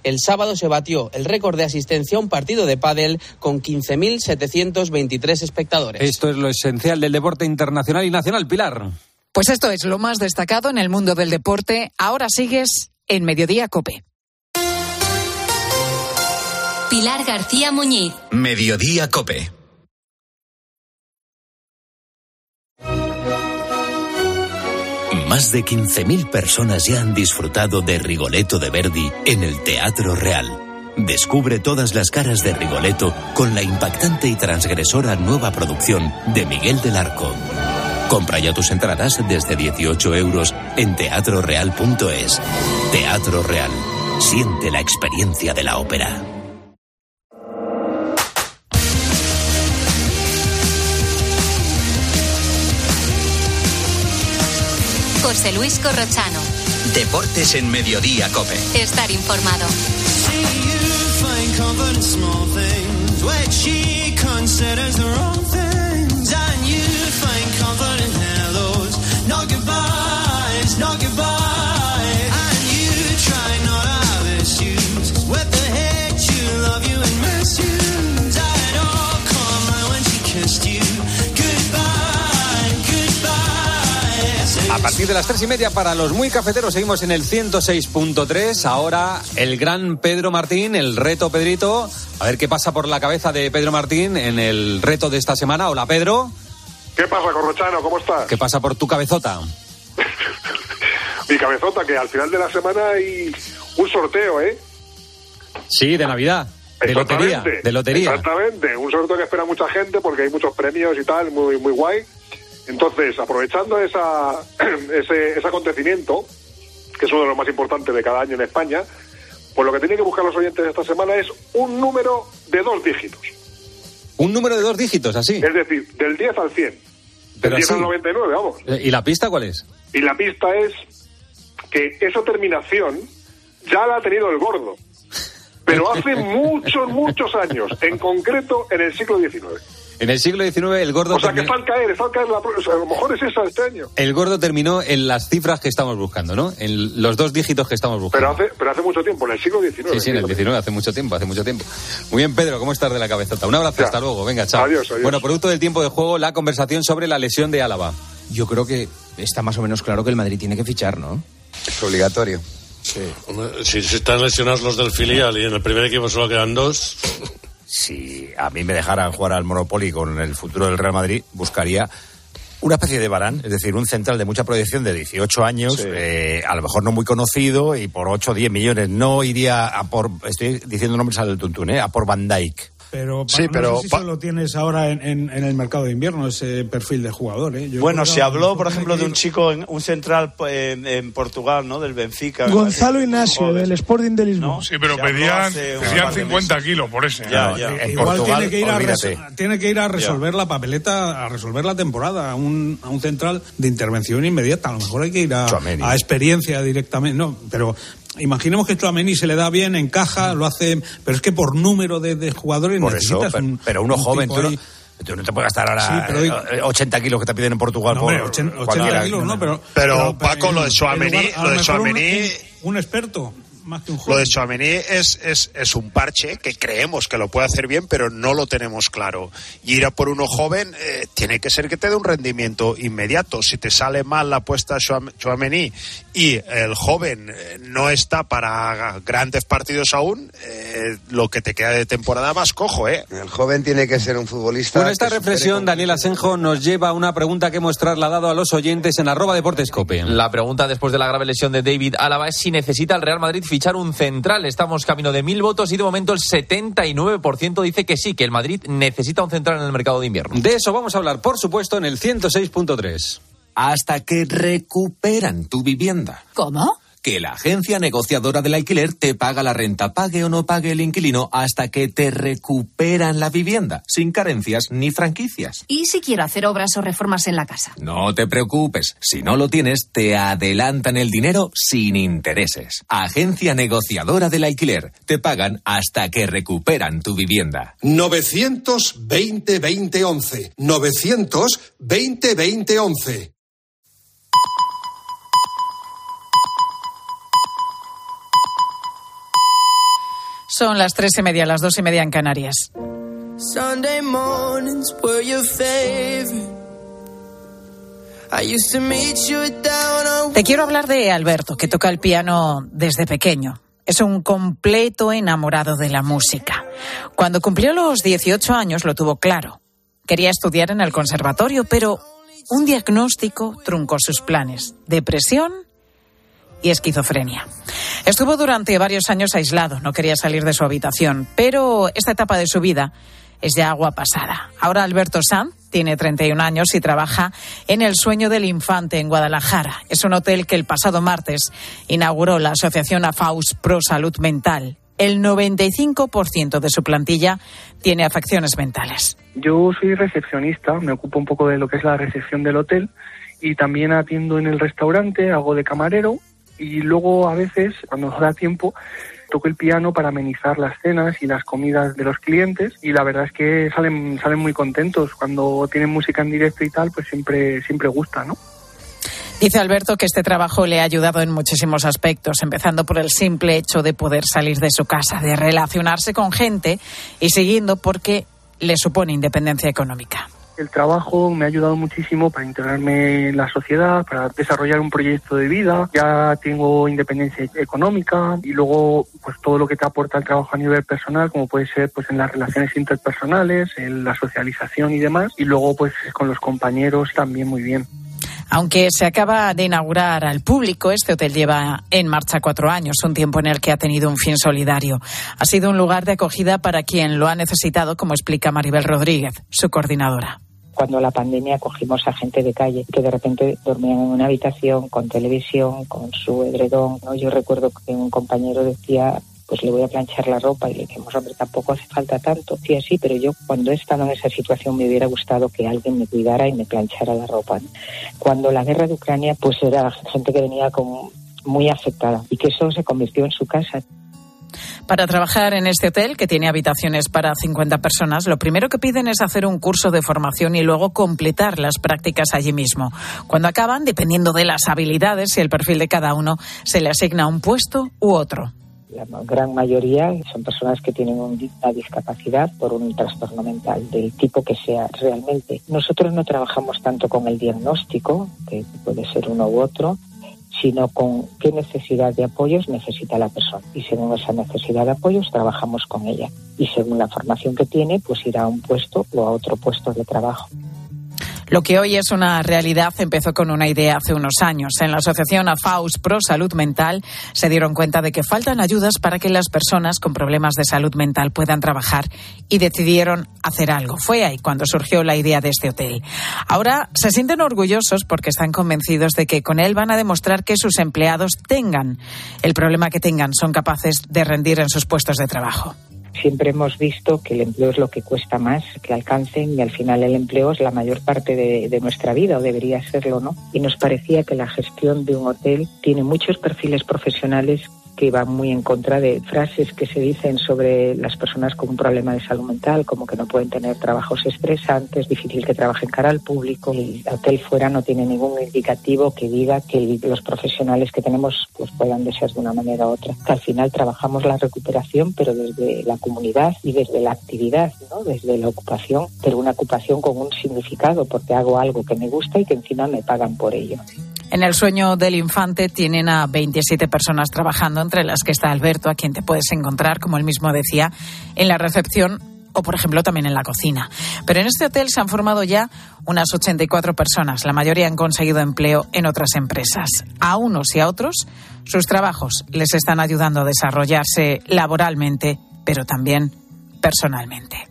El sábado se batió el récord de asistencia a un partido de pádel con 15.723 espectadores. Esto es lo esencial del deporte internacional y nacional, Pilar. Pues esto es lo más destacado en el mundo del deporte. Ahora sigues en Mediodía COPE. Pilar García Muñiz. Mediodía COPE. Más de 15.000 personas ya han disfrutado de Rigoletto de Verdi en el Teatro Real. Descubre todas las caras de Rigoletto con la impactante y transgresora nueva producción de Miguel del Arco. Compra ya tus entradas desde 18 euros en teatroreal.es. Teatro Real. Siente la experiencia de la ópera. José Luis Corrochano. Deportes en Mediodía COPE. Estar informado. A partir de las 3:30 para los muy cafeteros seguimos en el 106.3. Ahora el gran Pedro Martín, el reto Pedrito. A ver qué pasa por la cabeza de Pedro Martín en el reto de esta semana. Hola, Pedro. ¿Qué pasa, Corrochano? ¿Cómo estás? ¿Qué pasa por tu cabezota? Mi cabezota, que al final de la semana hay un sorteo, ¿eh? Sí, de Navidad. De lotería. Exactamente. Un sorteo que espera mucha gente porque hay muchos premios y tal, muy, muy guay. Entonces, aprovechando ese acontecimiento, que es uno de los más importantes de cada año en España, pues lo que tienen que buscar los oyentes esta semana es un número de 2 dígitos. ¿Un número de 2 dígitos, así? Es decir, del 10 al 100. Del 10 al 99, vamos. ¿Y la pista cuál es? Y la pista es que esa terminación ya la ha tenido el Gordo. Pero hace muchos, muchos años, en concreto en el siglo XIX. En el siglo XIX el Gordo... O sea, que está al caer a lo mejor es esa este año. El Gordo terminó en las cifras que estamos buscando, ¿no? En los 2 dígitos que estamos buscando. Pero hace mucho tiempo, en el siglo XIX. Sí, en el XIX, hace mucho tiempo. Muy bien, Pedro, ¿cómo estás de la cabezota? Un abrazo, hasta luego, venga, chao. Adiós. Bueno, producto del tiempo de juego, la conversación sobre la lesión de Álava. Yo creo que está más o menos claro que el Madrid tiene que fichar, ¿no? Es obligatorio. Sí. Si están lesionados los del filial y en el primer equipo solo quedan 2... Si a mí me dejaran jugar al Monopoly con el futuro del Real Madrid, buscaría una especie de Varane, es decir, un central de mucha proyección de 18 años, sí. A lo mejor no muy conocido, y por 8 o 10 millones no iría a por, estoy diciendo nombres al tuntún, a por Van Dijk. Pero, sí, no sé si solo tienes ahora en el mercado de invierno ese perfil de jugador, ¿eh? Bueno, se habló, por ejemplo, de un chico, un central en Portugal, ¿no? Del Benfica. Gonzalo Ignacio, del Sporting de Lisboa. ¿No? Sí, pero pedían 50 kilos por ese. Ya. Igual Portugal, tiene que ir a resolver la papeleta, a resolver la temporada, a un central de intervención inmediata. A lo mejor hay que ir a experiencia directamente. No, pero... Imaginemos que Tchouaméni se le da bien, encaja, lo hace, pero es que por número de jugadores por necesitas eso, pero uno joven, tú no te puedes gastar ahora 80 kilos que te piden en Portugal. No, 80 kilos, no, pero Paco, lo de Tchouaméni, un experto. Más que un joven. Lo de Tchouaméni es un parche que creemos que lo puede hacer bien, pero no lo tenemos claro. Y ir a por uno joven tiene que ser que te dé un rendimiento inmediato. Si te sale mal la apuesta Tchouaméni y el joven no está para grandes partidos aún, lo que te queda de temporada más cojo, ¿eh? El joven tiene que ser un futbolista. Bueno, esta reflexión, Daniel Asenjo, nos lleva a una pregunta que hemos trasladado a los oyentes en @deportescope. La pregunta después de la grave lesión de David Álava es si necesita el Real Madrid fichar un central. Estamos camino de 1.000 votos y de momento el 79% dice que sí, que el Madrid necesita un central en el mercado de invierno. De eso vamos a hablar, por supuesto, en el 106.3. Hasta que recuperan tu vivienda. ¿Cómo? Que la agencia negociadora del alquiler te paga la renta, pague o no pague el inquilino, hasta que te recuperan la vivienda, sin carencias ni franquicias. ¿Y si quiero hacer obras o reformas en la casa? No te preocupes, si no lo tienes, te adelantan el dinero sin intereses. Agencia negociadora del alquiler, te pagan hasta que recuperan tu vivienda. 920-2011, 920-2011. Son las 3:30, las 2:30 en Canarias. Sunday mornings were your favorite. I used to meet you down on... Te quiero hablar de Alberto, que toca el piano desde pequeño. Es un completo enamorado de la música. Cuando cumplió los 18 años lo tuvo claro. Quería estudiar en el conservatorio, pero un diagnóstico truncó sus planes. Depresión y esquizofrenia. Estuvo durante varios años aislado, no quería salir de su habitación, pero esta etapa de su vida es ya agua pasada. Ahora Alberto Sanz tiene 31 años y trabaja en El Sueño del Infante en Guadalajara. Es un hotel que el pasado martes inauguró la asociación AFAUS Pro Salud Mental. El 95% de su plantilla tiene afecciones mentales. Yo soy recepcionista, me ocupo un poco de lo que es la recepción del hotel y también atiendo en el restaurante, hago de camarero y luego a veces, cuando nos da tiempo, toco el piano para amenizar las cenas y las comidas de los clientes y la verdad es que salen muy contentos. Cuando tienen música en directo y tal, pues siempre gusta, ¿no? Dice Alberto que este trabajo le ha ayudado en muchísimos aspectos, empezando por el simple hecho de poder salir de su casa, de relacionarse con gente y siguiendo porque le supone independencia económica. El trabajo me ha ayudado muchísimo para integrarme en la sociedad, para desarrollar un proyecto de vida. Ya tengo independencia económica y luego pues todo lo que te aporta el trabajo a nivel personal, como puede ser pues en las relaciones interpersonales, en la socialización y demás. Y luego pues con los compañeros también muy bien. Aunque se acaba de inaugurar al público, este hotel lleva en marcha 4 años, un tiempo en el que ha tenido un fin solidario. Ha sido un lugar de acogida para quien lo ha necesitado, como explica Maribel Rodríguez, su coordinadora. Cuando la pandemia cogimos a gente de calle que de repente dormían en una habitación con televisión, con su edredón, ¿no? Yo recuerdo que un compañero decía, pues le voy a planchar la ropa y le dijimos, hombre, tampoco hace falta tanto. Sí, así, pero yo cuando he estado en esa situación me hubiera gustado que alguien me cuidara y me planchara la ropa. Cuando la guerra de Ucrania, pues era gente que venía como muy afectada y que eso se convirtió en su casa. Para trabajar en este hotel, que tiene habitaciones para 50 personas, lo primero que piden es hacer un curso de formación y luego completar las prácticas allí mismo. Cuando acaban, dependiendo de las habilidades y el perfil de cada uno, se le asigna un puesto u otro. La gran mayoría son personas que tienen una discapacidad por un trastorno mental, del tipo que sea realmente. Nosotros no trabajamos tanto con el diagnóstico, que puede ser uno u otro, sino con qué necesidad de apoyos necesita la persona. Y según esa necesidad de apoyos, trabajamos con ella. Y según la formación que tiene, pues irá a un puesto o a otro puesto de trabajo. Lo que hoy es una realidad empezó con una idea hace unos años. En la asociación AFAUS Pro Salud Mental se dieron cuenta de que faltan ayudas para que las personas con problemas de salud mental puedan trabajar y decidieron hacer algo. Fue ahí cuando surgió la idea de este hotel. Ahora se sienten orgullosos porque están convencidos de que con él van a demostrar que sus empleados, tengan el problema que tengan, son capaces de rendir en sus puestos de trabajo. Siempre hemos visto que el empleo es lo que cuesta más que alcancen y al final el empleo es la mayor parte de nuestra vida, o debería serlo, ¿no? Y nos parecía que la gestión de un hotel tiene muchos perfiles profesionales que van muy en contra de frases que se dicen sobre las personas con un problema de salud mental, como que no pueden tener trabajos estresantes, difícil que trabajen cara al público. El hotel fuera no tiene ningún indicativo que diga que los profesionales que tenemos pues puedan de ser de una manera u otra. Que al final trabajamos la recuperación, pero desde la comunidad y desde la actividad, ¿no? Desde la ocupación, pero una ocupación con un significado, porque hago algo que me gusta y que encima me pagan por ello. En El Sueño del Infante tienen a 27 personas trabajando, entre las que está Alberto, a quien te puedes encontrar, como él mismo decía, en la recepción o, por ejemplo, también en la cocina. Pero en este hotel se han formado ya unas 84 personas. La mayoría han conseguido empleo en otras empresas. A unos y a otros, sus trabajos les están ayudando a desarrollarse laboralmente, pero también personalmente.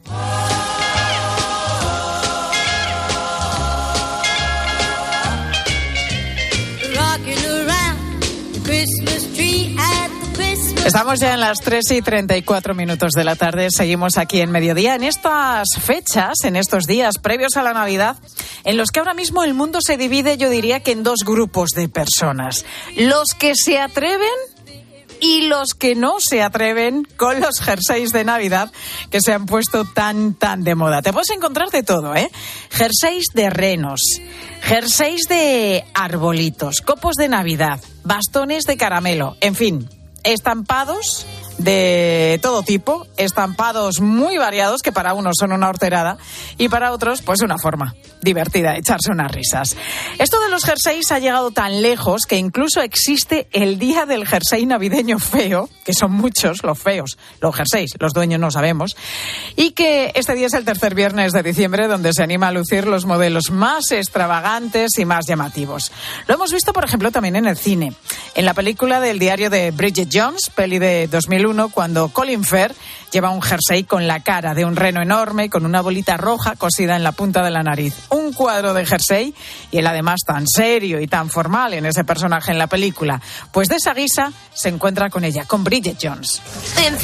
Estamos ya en las 3:34 de la tarde. Seguimos aquí en Mediodía, en estas fechas, en estos días previos a la Navidad, en los que ahora mismo el mundo se divide, yo diría que en 2 grupos de personas. Los que se atreven y los que no se atreven con los jerseys de Navidad que se han puesto tan de moda. Te puedes encontrar de todo, ¿eh? Jerseys de renos, jerseys de arbolitos, copos de Navidad, bastones de caramelo, en fin, estampados de todo tipo, estampados muy variados que para unos son una horterada y para otros pues una forma divertida de echarse unas risas. Esto de los jerseys ha llegado tan lejos que incluso existe el día del jersey navideño feo, que son muchos los feos, los jerseys, los dueños no sabemos, y que este día es el tercer viernes de diciembre donde se anima a lucir los modelos más extravagantes y más llamativos. Lo hemos visto, por ejemplo, también en el cine, en la película del diario de Bridget Jones, peli de 2001, cuando Colin Firth lleva un jersey con la cara de un reno enorme con una bolita roja cosida en la punta de la nariz. Un cuadro de jersey y él además tan serio y tan formal en ese personaje en la película. Pues de esa guisa se encuentra con ella, con Bridget Jones. En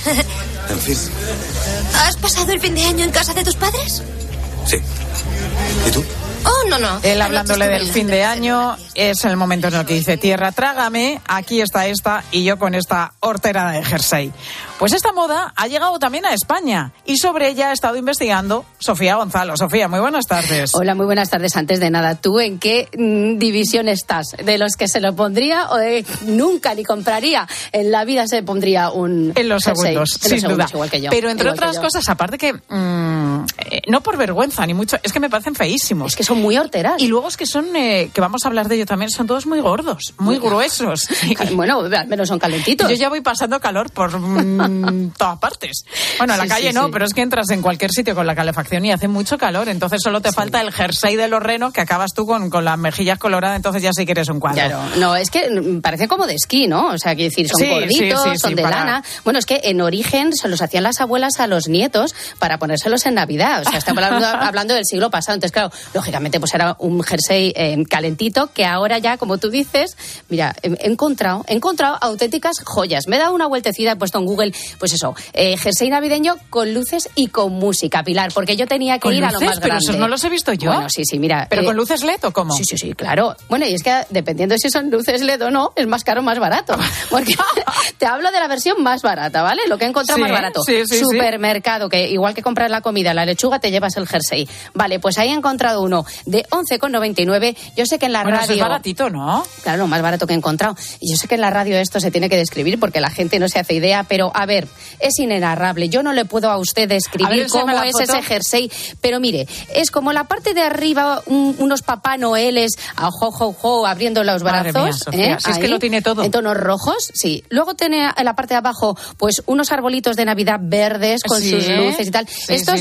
fin. ¿Has pasado el fin de año en casa de tus padres? Sí. ¿Y tú? Oh, no. Él hablándole del fin de año, es el momento en el que dice: tierra, trágame, aquí está esta y yo con esta horterada de jersey. Pues esta moda ha llegado también a España y sobre ella ha estado investigando Sofía Gonzalo. Sofía, muy buenas tardes. Hola, muy buenas tardes. Antes de nada, ¿tú en qué división estás? ¿De los que se lo pondría o de nunca ni compraría? En la vida se pondría un en los jersey. Segundos, sin duda. Igual que yo. Pero entre otras cosas, aparte que no por vergüenza ni mucho, es que me parecen feísimos. Es que son muy horteras. Y luego es que son, que vamos a hablar de ello también, son todos muy gordos, muy gruesos. Bueno, al menos son calentitos. Yo ya voy pasando calor por todas partes. Bueno, en la calle no, pero es que entras en cualquier sitio con la calefacción y hace mucho calor, entonces solo te falta el jersey de los renos que acabas tú con las mejillas coloradas, entonces ya sí que eres un cuadro. Claro, no, es que parece como de esquí, ¿no? O sea, quiero decir, son gorditos, son de lana. Bueno, es que en origen se los hacían las abuelas a los nietos para ponérselos en Navidad. O sea, estamos hablando del siglo pasado. Entonces, claro, lógicamente pues era un jersey calentito que ahora ya, como tú dices, mira, he encontrado auténticas joyas. Me he dado una vueltecida, he puesto en Google, pues eso, jersey navideño con luces y con música, Pilar, porque yo tenía que ir a lo más grande. Pero esos no los he visto yo. Bueno, sí, mira. ¿Pero con luces LED o cómo? Sí, claro. Bueno, y es que dependiendo si son luces LED o no, es más caro o más barato. Porque te hablo de la versión más barata, ¿vale? Lo que he encontrado más barato. Supermercado, que igual que comprar la comida, la lechuga, te llevas el jersey. Vale, pues ahí he encontrado uno de 11,99. Yo sé que en la radio... Eso es baratito, ¿no? Claro, lo más barato que he encontrado. Y yo sé que en la radio esto se tiene que describir porque la gente no se hace idea, pero a ver, es inenarrable. Yo no le puedo a usted describir cómo es ese jersey, pero mire, es como la parte de arriba, unos Papá Noeles a jo, abriendo los brazos. Madre mía, Sofía, si es que lo tiene todo. En tonos rojos, sí. Luego tiene en la parte de abajo, pues unos arbolitos de Navidad verdes con sus luces y tal. Esto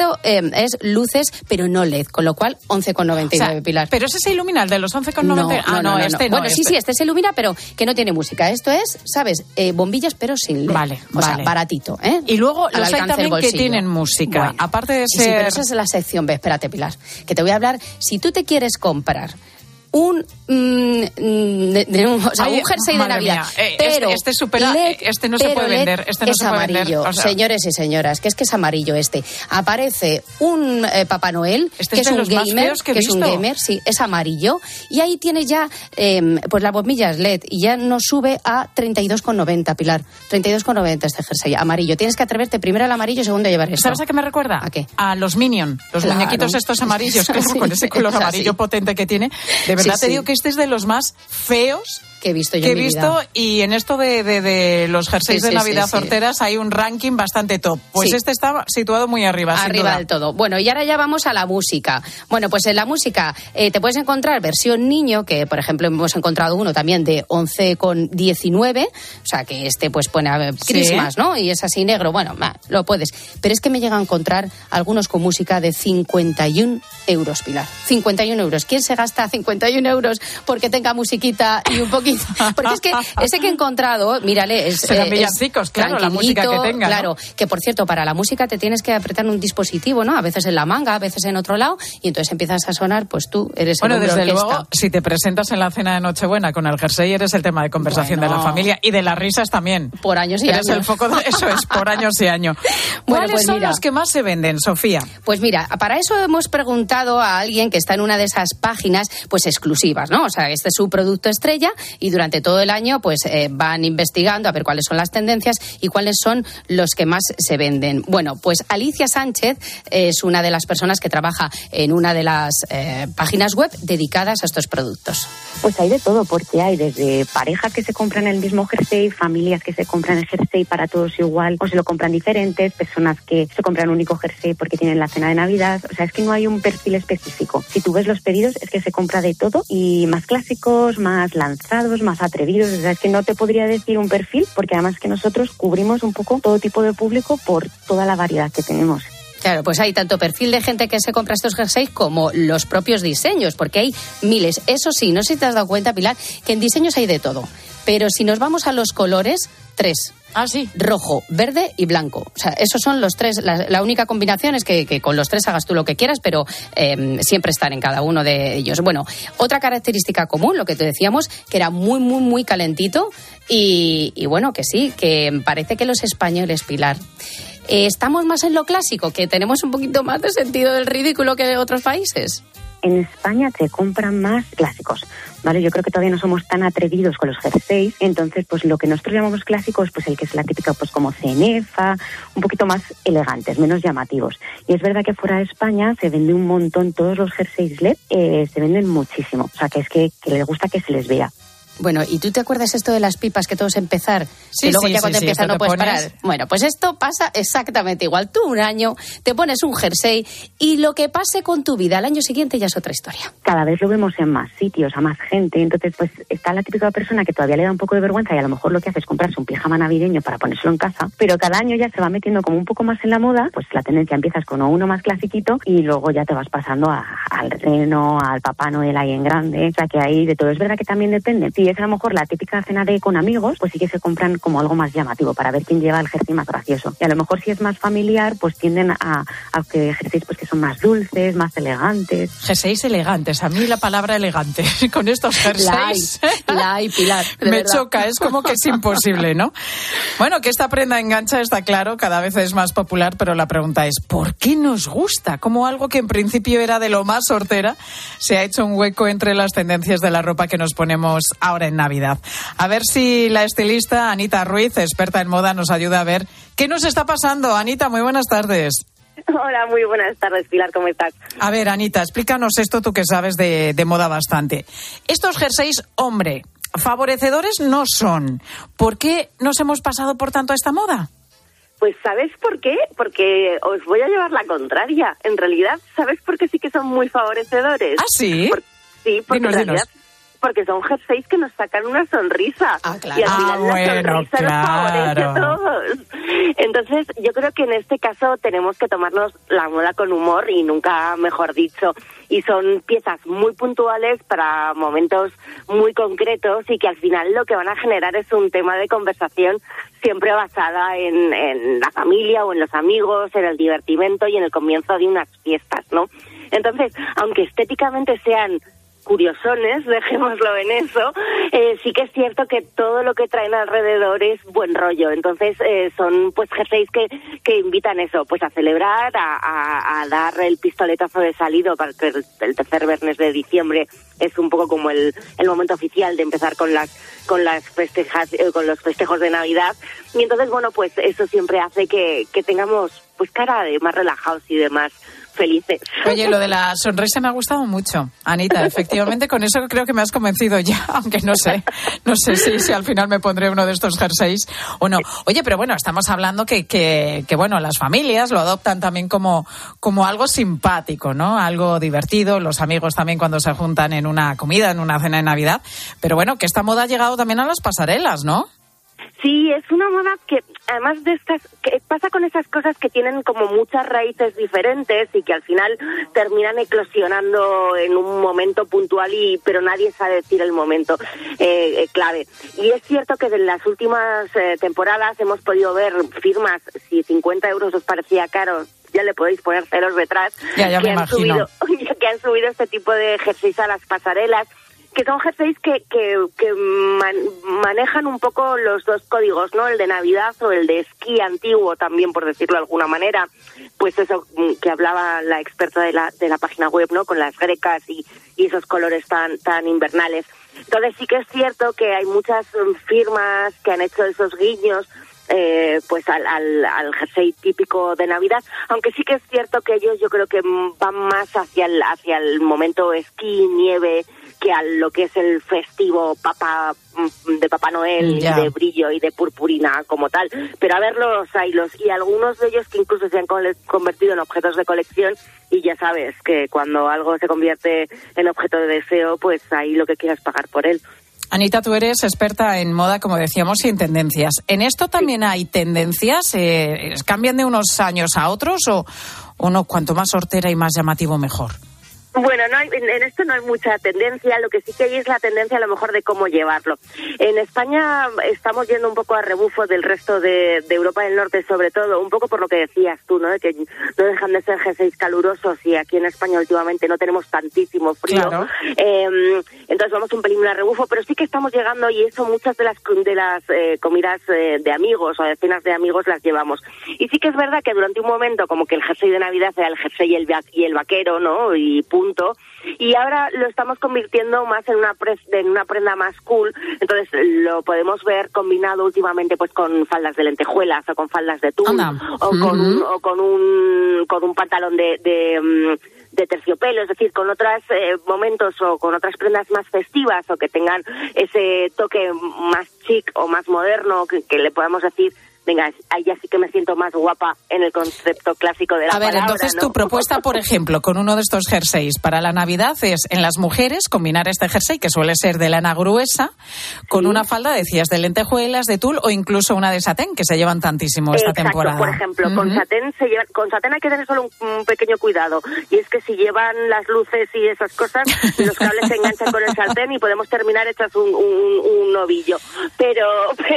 es luces, pero no LED, con lo cual 11,99, o sea, Pilar. ¿Pero ese se ilumina, el de los 11,99? No, Bueno, sí, este se ilumina, pero que no tiene música. Esto es, ¿sabes? Bombillas, pero sin LED. Vale. O sea, baratito, ¿eh? Y luego los hay también que tienen música. Bueno, aparte de ser... Sí, pero esa es la sección B. Espérate, Pilar, que te voy a hablar. Si tú te quieres comprar un jersey de Navidad, pero este no se puede vender, este no es se puede amarillo, vender, o sea, señores y señoras, que es amarillo este. Aparece un Papá Noel que es un gamer, sí, es amarillo y ahí tiene ya pues las bombillas LED y ya nos sube a 32,90, Pilar. 32,90 este jersey amarillo. Tienes que atreverte primero al amarillo, segundo a llevar esto. ¿Sabes a qué me recuerda? ¿A qué? A los Minion, los muñequitos estos amarillos, claro, con ese color amarillo potente que tiene. De verdad te digo que este es de los más feos que he visto yo en mi vida. Y en esto de los jerseys de Navidad horteras hay un ranking bastante top. Pues este está situado muy arriba. Arriba del todo. Bueno, y ahora ya vamos a la música. Bueno, pues en la música te puedes encontrar versión niño, que por ejemplo hemos encontrado uno también de 11,19. O sea, que este pues pone a ver, Christmas, ¿no? Y es así negro. Bueno, lo puedes. Pero es que me llega a encontrar algunos con música de 51 euros, Pilar. 51 euros. ¿Quién se gasta 51 euros porque tenga musiquita y un poquito? Porque es que ese que he encontrado, mírale, serán villancicos, claro, la música que tenga, claro, ¿no? Que por cierto, para la música te tienes que apretar un dispositivo, ¿no? A veces en la manga, a veces en otro lado, y entonces empiezas a sonar, pues tú eres el hombre desde orquesta. luego, si te presentas en la cena de Nochebuena con el jersey, eres el tema de conversación de la familia y de las risas también. Por años y eres años. El foco de eso, es por años y años. Bueno, ¿Cuáles son los que más se venden, Sofía? Pues mira, para eso hemos preguntado a alguien que está en una de esas páginas, pues exclusivas, ¿no? O sea, este es su producto estrella y durante todo el año pues van investigando a ver cuáles son las tendencias y cuáles son los que más se venden. Bueno, pues Alicia Sánchez es una de las personas que trabaja en una de las páginas web dedicadas a estos productos. Pues hay de todo, porque hay desde parejas que se compran el mismo jersey, familias que se compran el jersey para todos igual o se lo compran diferentes, personas que se compran un único jersey porque tienen la cena de Navidad. O sea, es que no hay un perfil específico. Si tú ves los pedidos es que se compra de todo y más clásicos, más lanzados, más atrevidos. O sea, es que no te podría decir un perfil porque además que nosotros cubrimos un poco todo tipo de público por toda la variedad que tenemos. Claro, pues hay tanto perfil de gente que se compra estos jerseys como los propios diseños, porque hay miles. Eso sí, no sé si te has dado cuenta, Pilar, que en diseños hay de todo. Pero si nos vamos a los colores, 3. Ah, sí. Rojo, verde y blanco. O sea, esos son los 3. La única combinación es que con los 3 hagas tú lo que quieras, pero siempre están en cada uno de ellos. Bueno, otra característica común, lo que te decíamos, que era muy, muy, muy calentito y bueno, que sí, que parece que los españoles, Pilar, estamos más en lo clásico, que tenemos un poquito más de sentido del ridículo que de otros países. En España se compran más clásicos, ¿vale? Yo creo que todavía no somos tan atrevidos con los jerseys, entonces pues lo que nosotros llamamos clásicos, pues el que es la típica, pues como cenefa, un poquito más elegantes, menos llamativos. Y es verdad que fuera de España se vende un montón, todos los jerseys LED se venden muchísimo, o sea que es que les gusta que se les vea. Bueno, ¿y tú te acuerdas esto de las pipas que todos empezar? Sí, que luego sí, ya cuando sí, empiezas no puedes parar. Bueno, pues esto pasa exactamente igual. Tú un año te pones un jersey y lo que pase con tu vida al año siguiente ya es otra historia. Cada vez lo vemos en más sitios, a más gente. Entonces, pues está la típica persona que todavía le da un poco de vergüenza y a lo mejor lo que hace es comprarse un pijama navideño para ponérselo en casa. Pero cada año ya se va metiendo como un poco más en la moda. Pues la tendencia empiezas con uno más clasiquito y luego ya te vas pasando al reno, al Papá Noel ahí en grande. O sea que ahí de todo. Es verdad que también depende. Si es a lo mejor la típica cena con amigos, pues sí que se compran como algo más llamativo para ver quién lleva el jersey más gracioso. Y a lo mejor si es más familiar, pues tienden a que jerseys pues que son más dulces, más elegantes. Jerseys elegantes. A mí la palabra elegante con estos jerseys la hay, Pilar. Me verdad. choca, es como que es imposible, ¿no? Bueno, que esta prenda engancha está claro, cada vez es más popular, pero la pregunta es ¿por qué nos gusta? Como algo que en principio era de lo más hortera, se ha hecho un hueco entre las tendencias de la ropa que nos ponemos ahora en Navidad. A ver si la estilista Anita Ruiz, experta en moda, nos ayuda a ver qué nos está pasando. Anita, muy buenas tardes. Hola, muy buenas tardes, Pilar, ¿cómo estás? A ver, Anita, explícanos esto, tú que sabes de moda bastante. Estos jerseys, hombre, favorecedores no son. ¿Por qué nos hemos pasado por tanto a esta moda? Pues ¿sabes por qué? Porque os voy a llevar la contraria. En realidad, ¿sabes por qué sí que son muy favorecedores? ¿Ah, sí? Sí, porque dinos, en realidad... Porque son jerseys que nos sacan una sonrisa. Ah, claro. Y al final la sonrisa nos favorece a claro. todos. Entonces, yo creo que en este caso tenemos que tomarnos la moda con humor y nunca mejor dicho. Y son piezas muy puntuales para momentos muy concretos y que al final lo que van a generar es un tema de conversación siempre basada en la familia o en los amigos, en el divertimento y en el comienzo de unas fiestas, ¿no? Entonces, aunque estéticamente sean curiosones, dejémoslo en eso, sí que es cierto que todo lo que traen alrededor es buen rollo. Entonces son pues jerseys que invitan eso, pues a celebrar, a dar el pistoletazo de salida, para que el tercer viernes de diciembre es un poco como el momento oficial de empezar con los festejos de Navidad. Y entonces, bueno, pues eso siempre hace que tengamos pues cara de más relajados y de más felices. Oye, lo de la sonrisa me ha gustado mucho, Anita. Efectivamente, con eso creo que me has convencido ya, aunque no sé si al final me pondré uno de estos jerseys o no. Oye, pero bueno, estamos hablando que bueno, las familias lo adoptan también como algo simpático, ¿no? Algo divertido, los amigos también cuando se juntan en una comida, en una cena de Navidad. Pero bueno, que esta moda ha llegado también a las pasarelas, ¿no? Sí, es una moda que, además de estas, que pasa con esas cosas que tienen como muchas raíces diferentes y que al final terminan eclosionando en un momento puntual pero nadie sabe decir el momento clave. Y es cierto que en las últimas temporadas hemos podido ver firmas, si 50 euros os parecía caro, ya le podéis poner ceros detrás, ya me imagino. Que han subido este tipo de jerseys a las pasarelas, que son jerseys que manejan un poco los dos códigos, ¿no? El de Navidad o el de esquí antiguo también, por decirlo de alguna manera. Pues eso que hablaba la experta de la página web, ¿no? Con las grecas y esos colores tan invernales. Entonces sí que es cierto que hay muchas firmas que han hecho esos guiños pues al jersey típico de Navidad, aunque sí que es cierto que ellos yo creo que van más hacia el momento esquí, nieve, que a lo que es el festivo de Papá Noel, y de brillo y de purpurina como tal. Pero a ver, y algunos de ellos que incluso se han convertido en objetos de colección, y ya sabes que cuando algo se convierte en objeto de deseo, pues ahí lo que quieras pagar por él. Anita, tú eres experta en moda, como decíamos, y en tendencias. ¿En esto también hay tendencias? ¿Cambian de unos años a otros o no? Cuanto más hortera y más llamativo, mejor. Bueno, en esto no hay mucha tendencia, lo que sí que hay es la tendencia a lo mejor de cómo llevarlo. En España estamos yendo un poco a rebufo del resto de Europa del Norte, sobre todo, un poco por lo que decías tú, ¿no? De que no dejan de ser jerseys calurosos y aquí en España últimamente no tenemos tantísimo frío. Claro. Entonces vamos un pelín a rebufo, pero sí que estamos llegando, y eso muchas de las comidas de amigos o de cenas de amigos las llevamos. Y sí que es verdad que durante un momento como que el jersey de Navidad era el jersey y el vaquero, ¿no? Y y ahora lo estamos convirtiendo más en una prenda más cool. Entonces lo podemos ver combinado últimamente pues con faldas de lentejuelas o con faldas de tul o con un pantalón de terciopelo, es decir, con otros momentos o con otras prendas más festivas o que tengan ese toque más chic o más moderno que le podamos decir, venga, ahí ya sí que me siento más guapa en el concepto clásico de la palabra. A ver, entonces, ¿no? Tu propuesta, por ejemplo, con uno de estos jerseys para la Navidad es, en las mujeres, combinar este jersey, que suele ser de lana gruesa, con una falda, decías, de lentejuelas, de tul, o incluso una de satén, que se llevan tantísimo esta temporada. Por ejemplo, con satén hay que tener solo un pequeño cuidado, y es que si llevan las luces y esas cosas, los cables se enganchan con el satén y podemos terminar hechas un novillo. Pero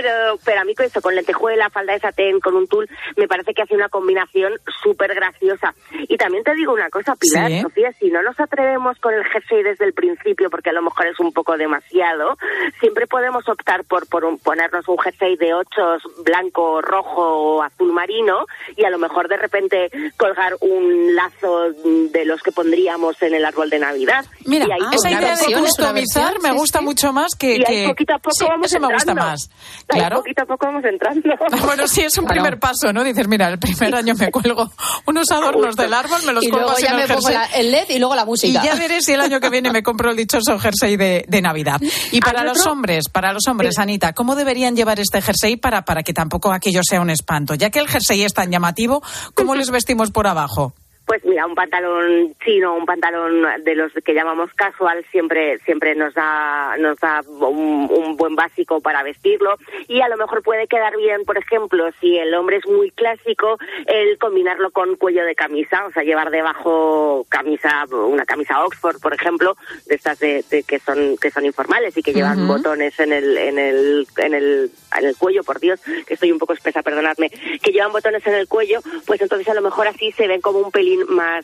a mí con eso, con lentejuela, falda de satén, con un tul, me parece que hace una combinación súper graciosa. Y también te digo una cosa, Pilar, ¿sí? Sofía, si no nos atrevemos con el jersey desde el principio, porque a lo mejor es un poco demasiado, siempre podemos optar por ponernos un jersey de ochos blanco, rojo o azul marino, y a lo mejor de repente colgar un lazo de los que pondríamos en el árbol de Navidad. Mira, y ahí esa idea de customizar me gusta mucho más que... Y ahí poquito a poco vamos entrando. Me gusta más. Claro. Ahí poquito a poco vamos entrando. Bueno, sí, es un primer paso, ¿no? Dices, mira, el primer año me cuelgo unos adornos del árbol, me los colgo así en el jersey. Y luego ya me pongo el LED y luego la música. Y ya veré si el año que viene me compro el dichoso jersey de Navidad. Y para los hombres, sí. Anita, ¿cómo deberían llevar este jersey para que tampoco aquello sea un espanto? Ya que el jersey es tan llamativo, ¿cómo les vestimos por abajo? Pues mira, un pantalón chino, un pantalón de los que llamamos casual, siempre nos da un buen básico para vestirlo, y a lo mejor puede quedar bien, por ejemplo, si el hombre es muy clásico, el combinarlo con cuello de camisa, o sea, llevar debajo una camisa Oxford, por ejemplo, de estas que son informales y que llevan botones en el cuello, por Dios, que estoy un poco espesa, perdonadme, que llevan botones en el cuello, pues entonces a lo mejor así se ven como un pelín más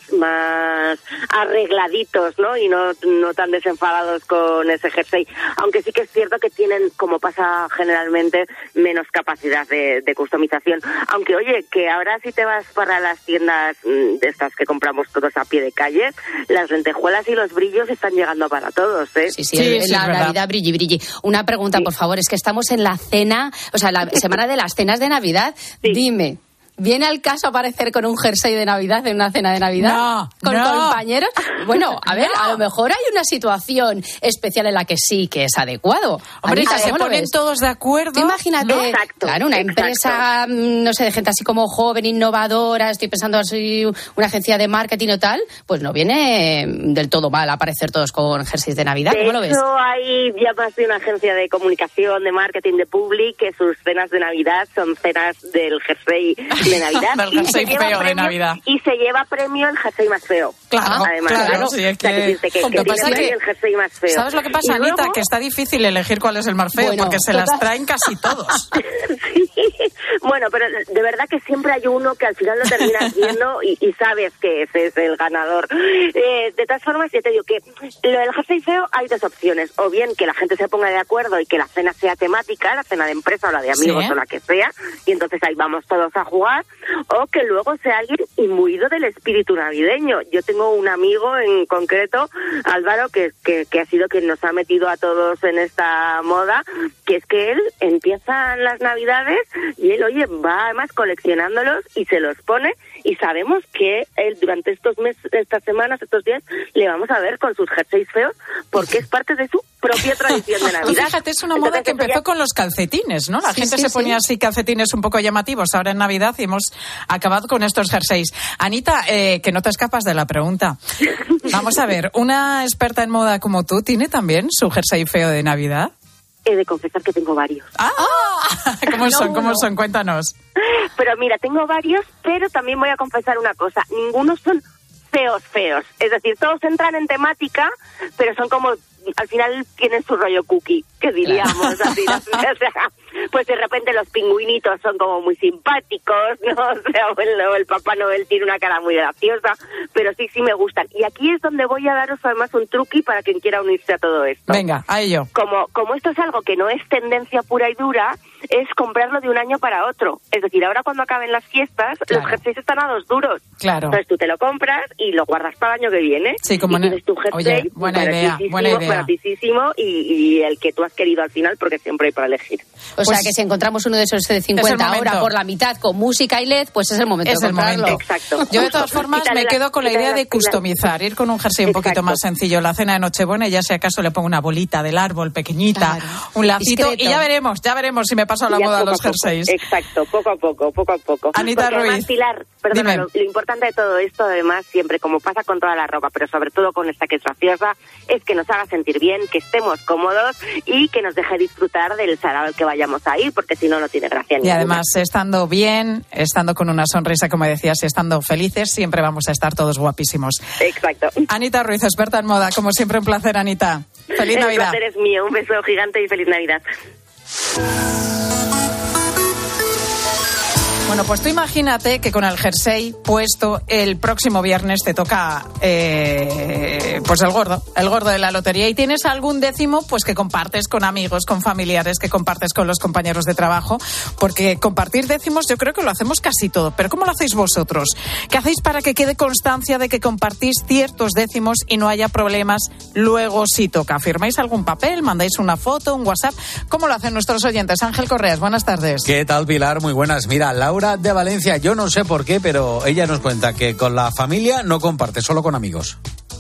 arregladitos, ¿no? Y no tan desenfadados con ese jersey. Aunque sí que es cierto que tienen, como pasa generalmente, menos capacidad de customización. Aunque, oye, que ahora si te vas para las tiendas de estas que compramos todos a pie de calle, las lentejuelas y los brillos están llegando para todos, ¿eh? Sí, la Navidad brilli. Una pregunta, por favor, es que estamos en la cena, o sea, la semana de las cenas de Navidad. Sí. Dime, ¿viene al caso aparecer con un jersey de Navidad en una cena de Navidad? No, ¿Con compañeros? Bueno, a ver, a lo mejor hay una situación especial en la que sí que es adecuado. Hombre, Anita, se ponen todos de acuerdo. Imagínate, claro, una empresa, no sé, de gente así como joven, innovadora, estoy pensando así, una agencia de marketing o tal, pues no viene del todo mal aparecer todos con jerseys de Navidad. ¿Cómo lo ves? De hecho, hay ya más de una agencia de comunicación, de marketing, de public, que sus cenas de Navidad son cenas del jersey de Navidad. Del jersey feo de Navidad. Y se lleva premio el jersey más feo. Claro, además, claro. Sí, es que el jersey más feo. ¿Sabes lo que pasa, Anita? Luego, que está difícil elegir cuál es el más feo, porque se las traen casi todos. Sí. Bueno, pero de verdad que siempre hay uno que al final lo terminas viendo y sabes que ese es el ganador. De todas formas, yo te digo que lo del jersey feo hay dos opciones. O bien que la gente se ponga de acuerdo y que la cena sea temática, la cena de empresa o la de amigos o la que sea, y entonces ahí vamos todos a jugar, o que luego sea alguien imbuido del espíritu navideño. Yo tengo tengo un amigo en concreto, Álvaro, que ha sido quien nos ha metido a todos en esta moda, que es que él empieza las Navidades y él, oye, va además coleccionándolos y se los pone, y sabemos que él durante estos meses, estas semanas, estos días, le vamos a ver con sus jerseys feos, porque es parte de su propia tradición de Navidad. Fíjate, es una moda que empezó con los calcetines, ¿no? La gente se ponía así calcetines un poco llamativos ahora en Navidad y hemos acabado con estos jerseys. Anita, que no te escapas de la pregunta. Vamos a ver, ¿una experta en moda como tú tiene también su jersey feo de Navidad? He de confesar que tengo varios. ¿Cómo son? Cuéntanos. Pero mira, tengo varios, pero también voy a confesar una cosa. Ninguno son feos. Es decir, todos entran en temática, pero son como, al final tienen su rollo cookie, que diríamos. Claro. Así, ¿no? O sea, pues de repente los pingüinitos son como muy simpáticos, ¿no? O sea, o el Papá Noel tiene una cara muy graciosa, pero sí me gustan. Y aquí es donde voy a daros además un truqui para quien quiera unirse a todo esto. Venga, a ello. Como esto es algo que no es tendencia pura y dura, es comprarlo de un año para otro. Es decir, ahora cuando acaben las fiestas, los jerseys están a 2 duros. Claro. Entonces tú te lo compras y lo guardas para el año que viene. Sí, como y tienes tu jersey, buena idea. Baratísimo y el que tú has querido al final, porque siempre hay para elegir. O sea que si encontramos uno de esos de 50 ahora por la mitad con música y LED, pues es el momento de comprarlo. Exacto. Yo de todas formas me quedo con la idea de customizar, ir con un jersey un poquito más sencillo. La cena de Nochebuena, y ya si acaso le pongo una bolita del árbol pequeñita, un lacito, discreto. Y ya veremos si me paso a la moda a los jerseys. Exacto, poco a poco. Anita Ruiz. Además, Pilar, perdona, lo importante de todo esto, además, siempre, como pasa con toda la ropa, pero sobre todo con esta que es graciosa, es que nos haga sentir bien, que estemos cómodos y que nos deje disfrutar del sarao al que vayamos a ir, porque si no, no tiene gracia ninguna. Y además, estando bien, estando con una sonrisa, como decías, y estando felices, siempre vamos a estar todos guapísimos. Exacto. Anita Ruiz, experta en moda, como siempre, un placer, Anita. Feliz Navidad. El placer es mío, un beso gigante y feliz Navidad. Bueno, pues tú imagínate que con el jersey puesto el próximo viernes te toca pues el gordo de la lotería, y tienes algún décimo pues que compartes con amigos, con familiares, que compartes con los compañeros de trabajo, porque compartir décimos yo creo que lo hacemos casi todo. Pero ¿cómo lo hacéis vosotros? ¿Qué hacéis para que quede constancia de que compartís ciertos décimos y no haya problemas luego si toca? ¿Firmáis algún papel? ¿Mandáis una foto, un WhatsApp? ¿Cómo lo hacen nuestros oyentes? Ángel Correas, buenas tardes. ¿Qué tal, Pilar? Muy buenas. Mira, Laura de Valencia, yo no sé por qué, pero ella nos cuenta que con la familia no comparte, solo con amigos.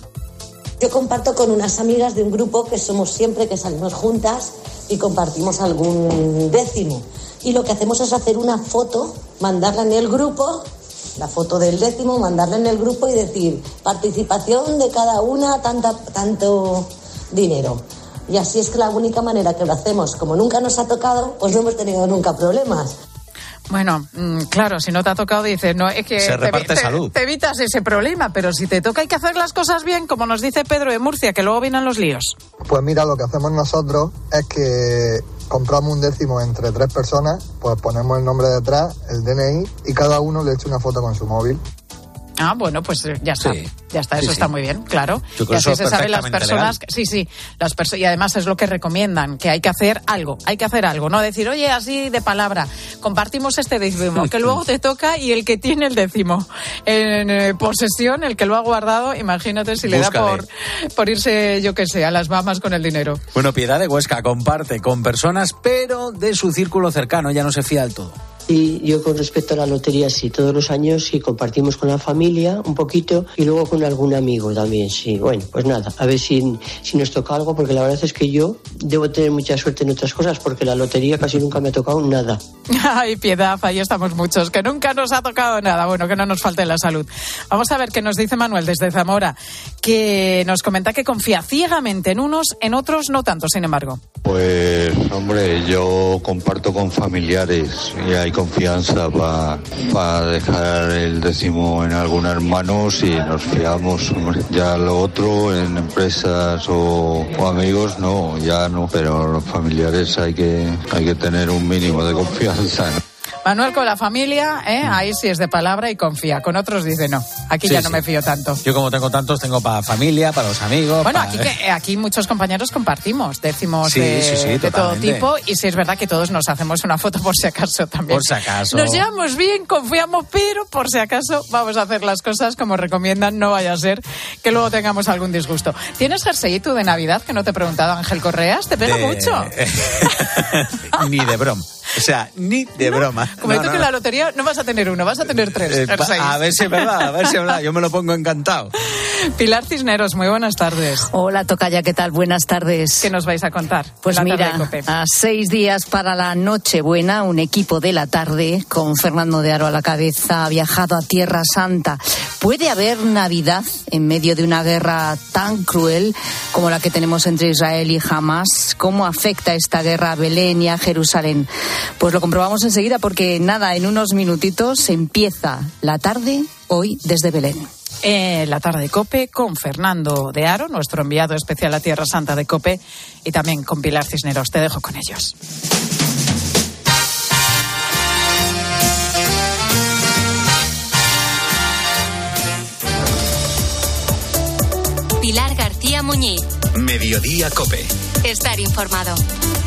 Yo comparto con unas amigas de un grupo que somos siempre que salimos juntas y compartimos algún décimo. Y lo que hacemos es hacer una foto, mandarla en el grupo, la foto del décimo, mandarla en el grupo y decir participación de cada una, tanto dinero. Y así es que la única manera que lo hacemos, como nunca nos ha tocado, pues no hemos tenido nunca problemas. Bueno, claro, si no te ha tocado, dices, no, es que se reparte salud. Te evitas ese problema, pero si te toca hay que hacer las cosas bien, como nos dice Pedro de Murcia, que luego vienen los líos. Pues mira, lo que hacemos nosotros es que compramos un décimo entre 3 personas, pues ponemos el nombre detrás, el DNI, y cada uno le echa una foto con su móvil. Ah, bueno, pues ya está. Sí. Ya está, eso está muy bien, claro. Yo creo y así que se saben las personas. Legal. Y además es lo que recomiendan, que hay que hacer algo, no decir, oye, así de palabra, compartimos este décimo, que luego te toca, y el que tiene el décimo en posesión, el que lo ha guardado, imagínate si le da por irse, yo qué sé, a las Bahamas con el dinero. Bueno, Piedad de Huesca comparte con personas, pero de su círculo cercano, ya no se fía del todo. Y yo con respecto a la lotería, sí, todos los años sí compartimos con la familia un poquito y luego con algún amigo también, sí. Bueno, pues nada, a ver si nos toca algo, porque la verdad es que yo debo tener mucha suerte en otras cosas, porque la lotería casi nunca me ha tocado nada. Ay, Piedad, ahí estamos muchos, que nunca nos ha tocado nada. Bueno, que no nos falte la salud. Vamos a ver qué nos dice Manuel desde Zamora, que nos comenta que confía ciegamente en unos, en otros no tanto, sin embargo. Pues, hombre, yo comparto con familiares y hay confianza para dejar el décimo en algún hermano si nos fiamos. Ya lo otro en empresas o amigos no, ya no, pero los familiares hay que tener un mínimo de confianza, ¿no? Manuel con la familia, ahí sí es de palabra y confía. Con otros dice no. Aquí ya no me fío tanto. Yo como tengo tantos, tengo para familia, para los amigos. Bueno, aquí muchos compañeros compartimos décimos de todo tipo, y sí es verdad que todos nos hacemos una foto por si acaso también. Por si acaso. Nos llevamos bien, confiamos, pero por si acaso vamos a hacer las cosas como recomiendan, no vaya a ser que luego tengamos algún disgusto. ¿Tienes jerseyito de Navidad que no te he preguntado, Ángel Correas? ¿Te pega mucho? Ni de broma. O sea, ni de broma. Como dices que en la lotería no vas a tener uno, vas a tener 3. A ver si es verdad, yo me lo pongo encantado. Pilar Cisneros, muy buenas tardes. Hola, tocaya, ¿qué tal? Buenas tardes. ¿Qué nos vais a contar? Pues mira, a 6 días para la Nochebuena, un equipo de la tarde, con Fernando de Aro a la cabeza, ha viajado a Tierra Santa. ¿Puede haber Navidad en medio de una guerra tan cruel como la que tenemos entre Israel y Hamas? ¿Cómo afecta esta guerra a Belén y a Jerusalén? Pues lo comprobamos enseguida, porque nada, en unos minutitos empieza la tarde hoy desde Belén. La tarde COPE con Fernando de Aro, nuestro enviado especial a Tierra Santa de COPE, y también con Pilar Cisneros. Te dejo con ellos. Pilar García Muñiz. Mediodía COPE. Estar informado.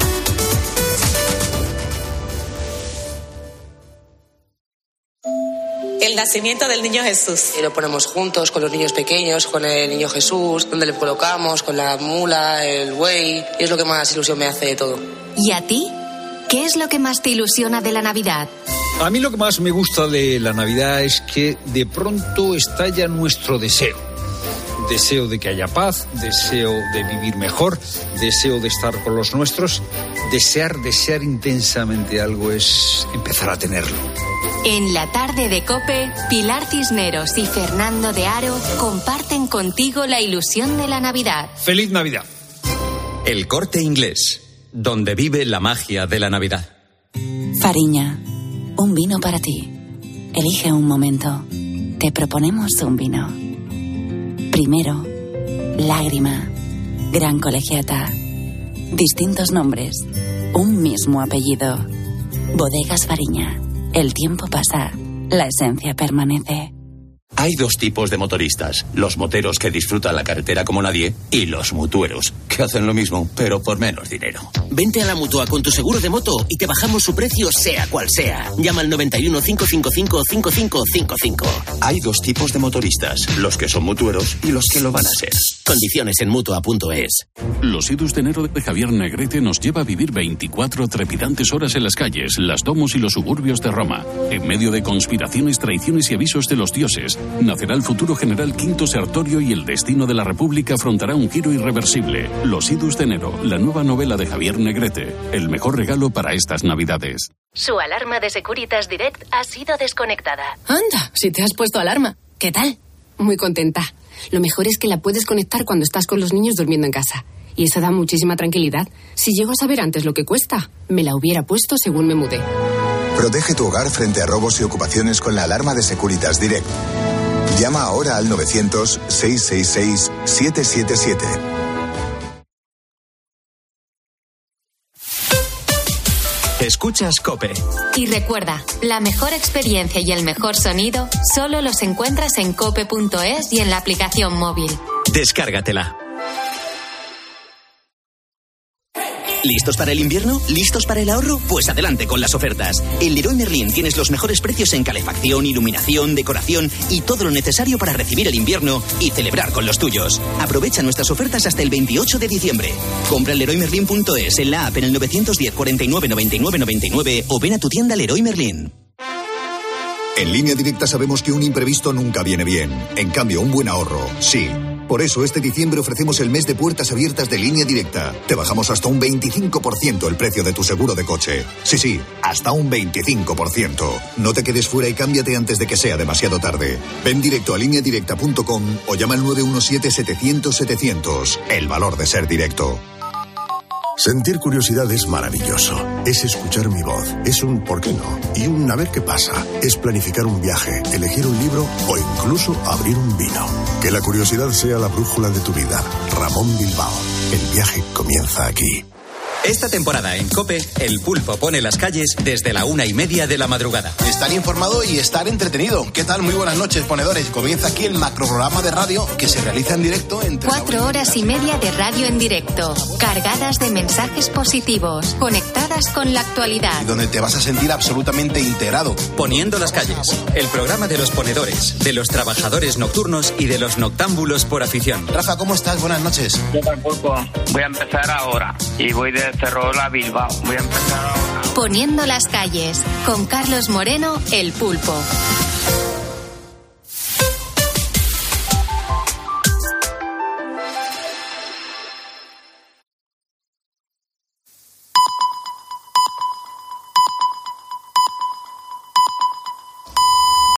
El nacimiento del niño Jesús. Y lo ponemos juntos con los niños pequeños, con el niño Jesús, donde le colocamos, con la mula, el buey, y es lo que más ilusión me hace de todo. ¿Y a ti? ¿Qué es lo que más te ilusiona de la Navidad? A mí lo que más me gusta de la Navidad es que de pronto estalla nuestro deseo. Deseo de que haya paz, deseo de vivir mejor, deseo de estar con los nuestros. Desear intensamente algo es empezar a tenerlo. En la tarde de COPE, Pilar Cisneros y Fernando de Aro comparten contigo la ilusión de la Navidad. ¡Feliz Navidad! El Corte Inglés, donde vive la magia de la Navidad. Fariña, un vino para ti. Elige un momento. Te proponemos un vino. Primero, Lágrima, Gran Colegiata. Distintos nombres, un mismo apellido. Bodegas Fariña. El tiempo pasa, la esencia permanece. Hay 2 tipos de motoristas: los moteros que disfrutan la carretera como nadie y los mutueros, que hacen lo mismo, pero por menos dinero. Vente a la Mutua con tu seguro de moto y te bajamos su precio sea cual sea. Llama al 91 555 5555. Hay 2 tipos de motoristas: los que son mutueros y los que lo van a ser. Condiciones en Mutua.es. Los idus de enero de Javier Negrete nos lleva a vivir 24 trepidantes horas en las calles, las domos y los suburbios de Roma. En medio de conspiraciones, traiciones y avisos de los dioses, nacerá el futuro general Quinto Sertorio y el destino de la República afrontará un giro irreversible. Los idus de enero, la nueva novela de Javier Negrete. El mejor regalo para estas Navidades. Su alarma de Securitas Direct ha sido desconectada. Anda, si te has puesto alarma. ¿Qué tal? Muy contenta. Lo mejor es que la puedes conectar cuando estás con los niños durmiendo en casa. Y eso da muchísima tranquilidad. Si llego a saber antes lo que cuesta, me la hubiera puesto según me mudé. Protege tu hogar frente a robos y ocupaciones con la alarma de Securitas Direct. Llama ahora al 900-666-777. Escuchas COPE. Y recuerda, la mejor experiencia y el mejor sonido solo los encuentras en cope.es y en la aplicación móvil. Descárgatela. ¿Listos para el invierno? ¿Listos para el ahorro? Pues adelante con las ofertas. En Leroy Merlin tienes los mejores precios en calefacción, iluminación, decoración y todo lo necesario para recibir el invierno y celebrar con los tuyos. Aprovecha nuestras ofertas hasta el 28 de diciembre. Compra en leroymerlin.es, en la app, en el 910 49 99 99 o ven a tu tienda Leroy Merlin. En Línea Directa sabemos que un imprevisto nunca viene bien. En cambio, un buen ahorro, sí. Por eso, este diciembre ofrecemos el mes de puertas abiertas de Línea Directa. Te bajamos hasta un 25% el precio de tu seguro de coche. Sí, hasta un 25%. No te quedes fuera y cámbiate antes de que sea demasiado tarde. Ven directo a lineadirecta.com o llama al 917-700-700. El valor de ser directo. Sentir curiosidad es maravilloso. Es escuchar mi voz. Es un ¿por qué no? Y un a ver qué pasa. Es planificar un viaje, elegir un libro o incluso abrir un vino. Que la curiosidad sea la brújula de tu vida. Ramón Bilbao. El viaje comienza aquí. Esta temporada en COPE, El Pulpo pone las calles desde la 1:30 de la madrugada. Estar informado y estar entretenido. ¿Qué tal? Muy buenas noches, ponedores. Comienza aquí el macroprograma de radio que se realiza en directo entre 4 horas y media de radio en directo, cargadas de mensajes positivos, conectadas con la actualidad. y donde te vas a sentir absolutamente integrado. Poniendo las calles, el programa de los ponedores, de los trabajadores nocturnos y de los noctámbulos por afición. Rafa, ¿cómo estás? Buenas noches. ¿Qué tal, Pulpo? Voy a empezar ahora y voy de Ferrol a Bilbao. Voy a empezar ahora. Poniendo las calles, con Carlos Moreno, El Pulpo.